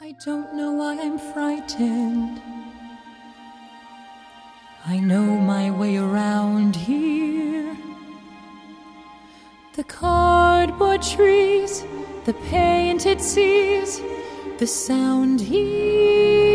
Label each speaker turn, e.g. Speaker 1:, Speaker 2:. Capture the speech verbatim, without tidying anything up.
Speaker 1: I don't know why I'm frightened. I know my way around here. The cardboard trees, the painted seas, the sound here.